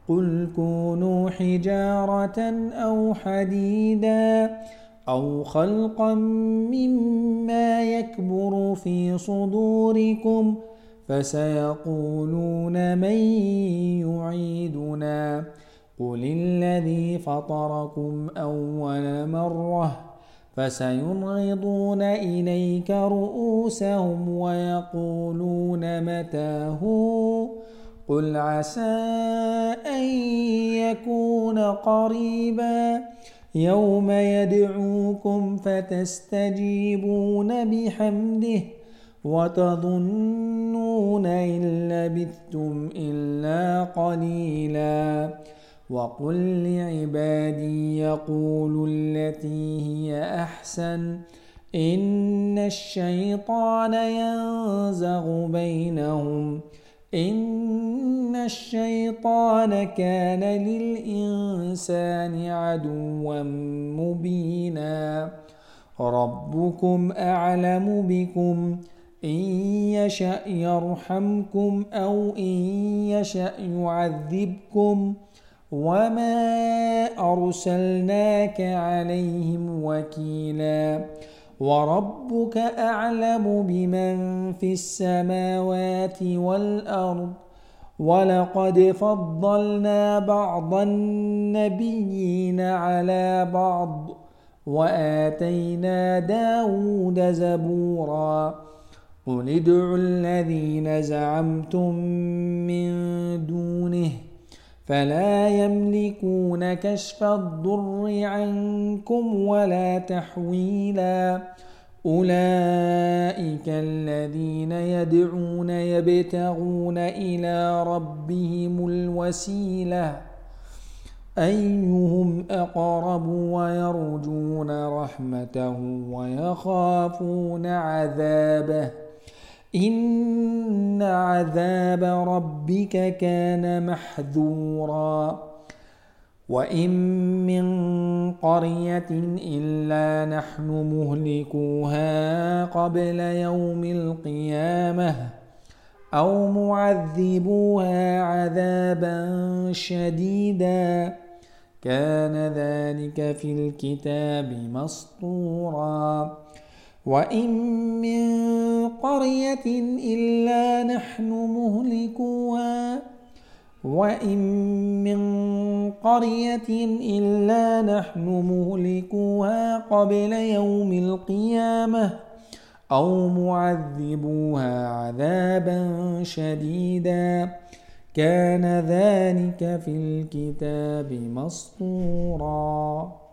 قل كونوا حجارة أو حديدا أو خلقا مما يكبر في صدوركم فسيقولون من يعيدنا قل الذي فطركم أول مرة فسينغضون إليك رؤوسهم ويقولون متى هو قل عسى أن يكون قريبا يوم يدعوكم فتستجيبون بحمده وتظنون إن لبثتم إلا قليلا وقل لعبادي يقولوا التي هي أحسن إن الشيطان ينزغ بينهم إن الشيطان كان للإنسان عدوا مبينا ربكم أعلم بكم إن يشأ يرحمكم أو إن يشأ يعذبكم وما أرسلناك عليهم وكيلا وربك أعلم بمن في السماوات والأرض ولقد فضلنا بعض النبيين على بعض وآتينا داود زبورا قل ادعوا الذين زعمتم من دونه فلا يملكون كشف الضر عنكم ولا تحويلا أولئك الذين يدعون يبتغون إلى ربهم الوسيلة أيهم أقرب ويرجون رحمته ويخافون عذابه إن عذاب ربك كان محذورا وإن من قرية إلا نحن مهلكوها قبل يوم القيامة أو معذبوها عذابا شديدا كان ذلك في الكتاب مسطورا وإن من قرية إلا نحن مهلكوها قبل يوم القيامة أو معذبوها عذابا شديدا كان ذلك في الكتاب مسطورا